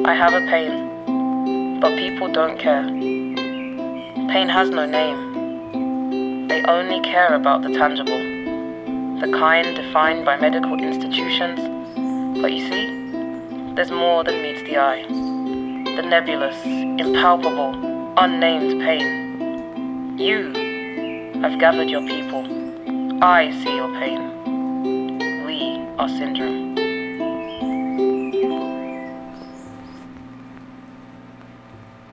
I have a pain, but people don't care. Pain has no name. They only care about the tangible, the kind defined by medical institutions. But you see, there's more than meets the eye. The nebulous, impalpable, unnamed pain. You have gathered your people. I see your pain. We are syndrome.